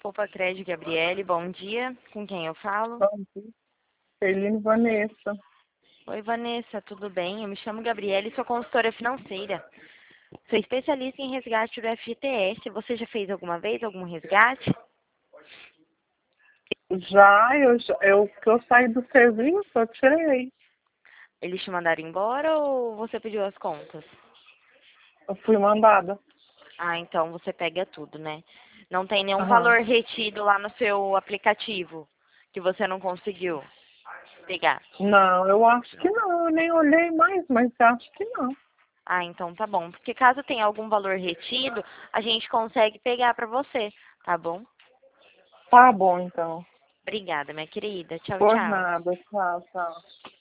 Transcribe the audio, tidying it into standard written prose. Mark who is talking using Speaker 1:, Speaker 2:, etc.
Speaker 1: Poupa Crédito, Gabriele, bom dia. Com quem eu falo?
Speaker 2: Bom dia. Celine Vanessa.
Speaker 1: Oi, Vanessa, tudo bem? Eu me chamo Gabriele e sou consultora financeira. Sou especialista em resgate do FGTS. Você já fez alguma vez algum resgate?
Speaker 2: Que eu saí do serviço, eu tirei.
Speaker 1: Eles te mandaram embora ou você pediu as contas?
Speaker 2: Eu fui mandada.
Speaker 1: Ah, então você pega tudo, né? Não tem nenhum
Speaker 2: Aham.
Speaker 1: valor retido lá no seu aplicativo que você não conseguiu pegar.
Speaker 2: Não, eu acho que não. Eu nem olhei mais, mas acho que não.
Speaker 1: Ah, então tá bom. Porque caso tenha algum valor retido, a gente consegue pegar pra você, tá bom?
Speaker 2: Tá bom, então.
Speaker 1: Obrigada, minha querida. Tchau,
Speaker 2: Por
Speaker 1: tchau.
Speaker 2: nada. Tchau, tchau.